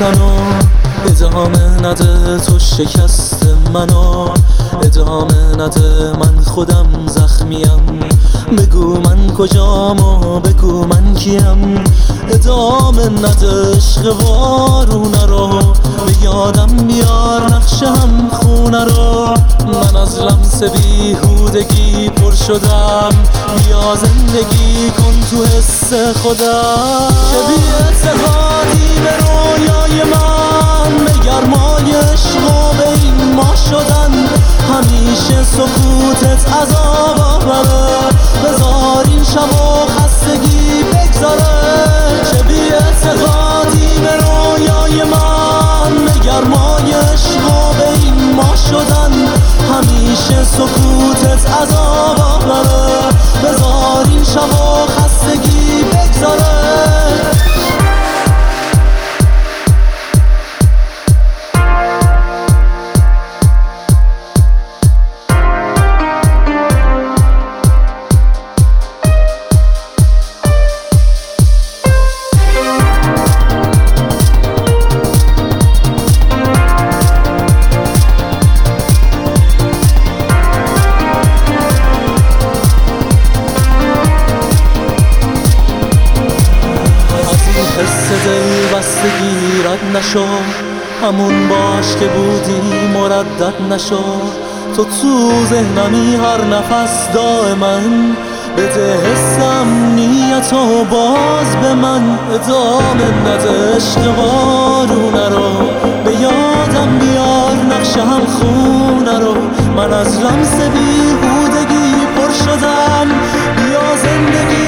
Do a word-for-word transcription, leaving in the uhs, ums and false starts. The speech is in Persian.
بزن و ادامه نده، تو شکست منو ادامه نده، من خودم زخمیم، بگو من کجام و بگو من کیم، ادامه نده عشق وارونه رو، به یادم بیار نقشه هم خونه رو، من از لمس بیهودگی پر شدم، بیا زندگی کن تو حس خودم، که بی اعتقادی به رویای من، به گرمای عشق و به این ما شدن، همیشه سکوتت عذاب آوره، بذار این شب و خستگی بگذاره، چه بی اعتقادی به رویای من، به گرمای عشق و به این ما شدن، همیشه سکوتت عذاب آوره، بذار این شب و خستگی بگذاره. دل بستگی رد نشو، همون باش که بودی مردد نشو، تو تو ذهنمی هر نفس دائما، بده حسم نیتو باز به من، ادامه نده عشق وارونه رو، به یادم بیار نقشه هم خونه رو، من از لمس بیهودگی پر شدم، بیا زندگی